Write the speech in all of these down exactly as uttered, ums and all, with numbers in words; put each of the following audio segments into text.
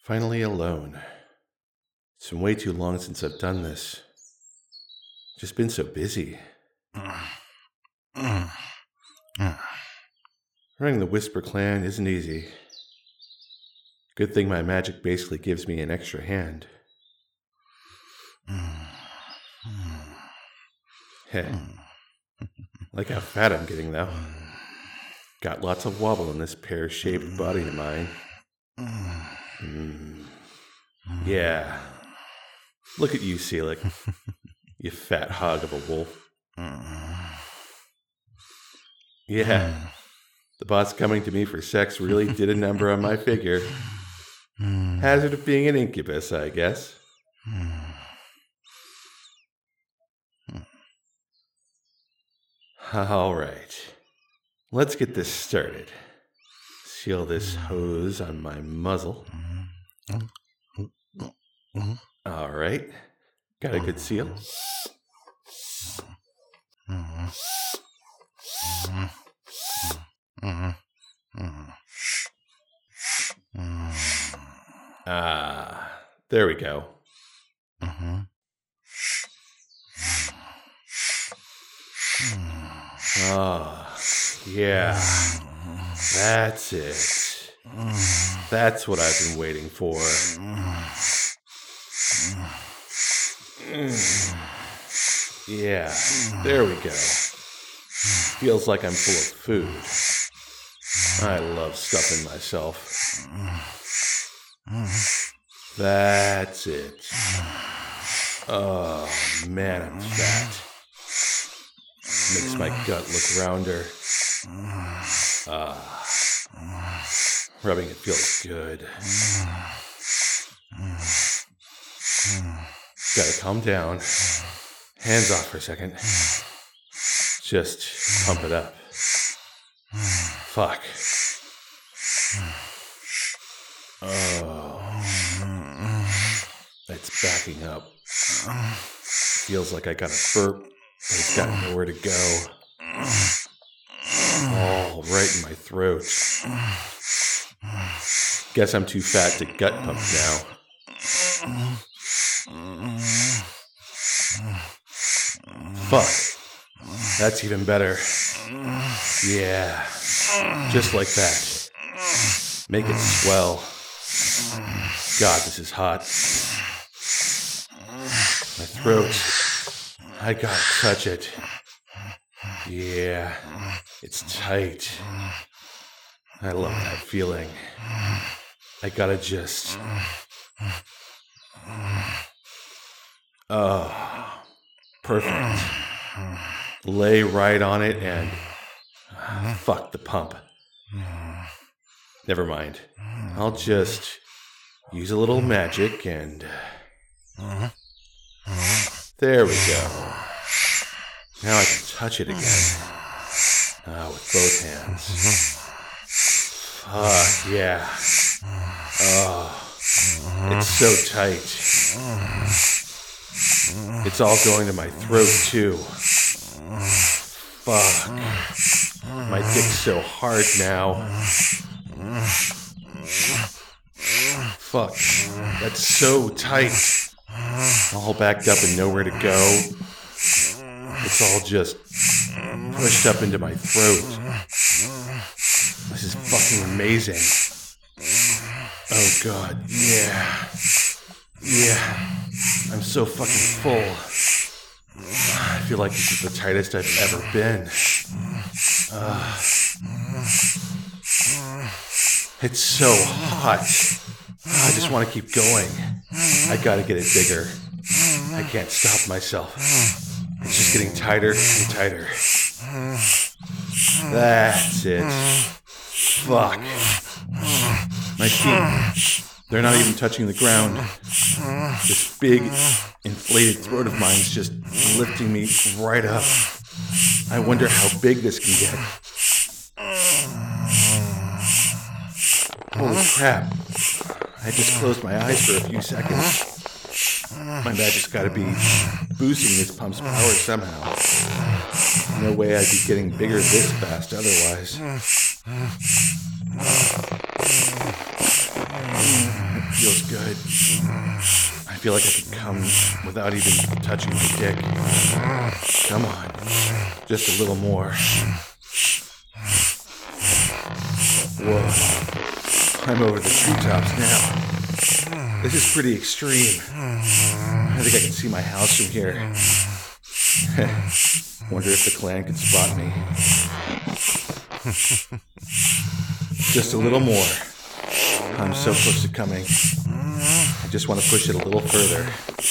Finally alone. It's been way too long since I've done this. Just been so busy. Running the Whisper Clan isn't easy. Good thing my magic basically gives me an extra hand. Heh. Like how fat I'm getting, though. Got lots of wobble in this pear-shaped body of mine. Mm. Yeah. Look at you, Selic. You fat hog of a wolf. Yeah. The boss coming to me for sex really did a number on my figure. Hazard of being an incubus, I guess. All right. Let's get this started. Seal this hose on my muzzle. All right. Got a good seal. Ah, there we go. Oh, yeah. That's it. That's what I've been waiting for. Yeah, there we go. Feels like I'm full of food. I love stuffing myself. That's it. Oh, man, I'm fat. Makes my gut look rounder. Ah. Rubbing it feels good. Gotta calm down. Hands off for a second. Just pump it up. Fuck. Oh. It's backing up. Feels like I got a burp, but it's got nowhere to go. All right in my throat. Guess I'm too fat to gut pump now. Fuck. That's even better. Yeah. Just like that. Make it swell. God, this is hot. My throat. I gotta touch it. Yeah. It's tight. I love that feeling. I gotta just... Oh, perfect. Lay right on it and... Fuck the pump. Never mind. I'll just use a little magic and... There we go. Now I can touch it again. Ah, with both hands. Fuck, yeah. Oh, it's so tight. It's all going to my throat, too. Fuck. My dick's so hard now. Fuck. That's so tight. All backed up and nowhere to go. It's all just pushed up into my throat. This is fucking amazing. Oh god, yeah. Yeah. I'm so fucking full. I feel like this is the tightest I've ever been. Uh, it's so hot. I just want to keep going. I gotta get it bigger. I can't stop myself. It's just getting tighter and tighter. That's it. Fuck. My feet, they're not even touching the ground. This big, inflated throat of mine is just lifting me right up. I wonder how big this can get. Holy crap. I just closed my eyes for a few seconds. My magic's gotta be boosting this pump's power somehow. No way I'd be getting bigger this fast otherwise. It feels I feel like I could come without even touching my dick. Come on. Just a little more. Whoa. I'm over the treetops now. This is pretty extreme. I think I can see my house from here. Wonder if the clan can spot me. Just a little more. I'm so close to coming. I just want to push it a little further.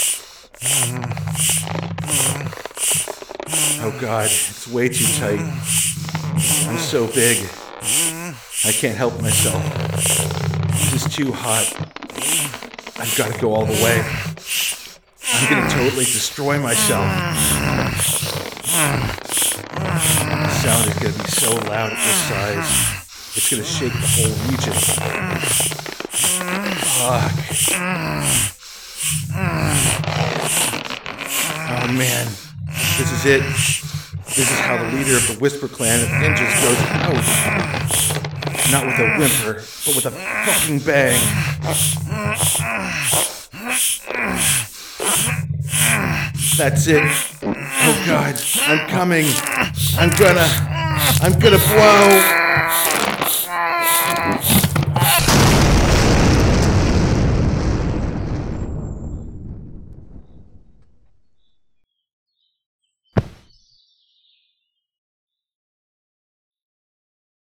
Oh God, it's way too tight. I'm so big. I can't help myself. This is too hot. I've got to go all the way. I'm going to totally destroy myself. The sound is going to be so loud at this size. It's going to shake the whole region. Fuck. Oh man, this is it. This is how the leader of the Whisper Clan of Ninjas goes out. Not with a whimper, but with a fucking bang. That's it. Oh God, I'm coming. I'm gonna, I'm gonna blow.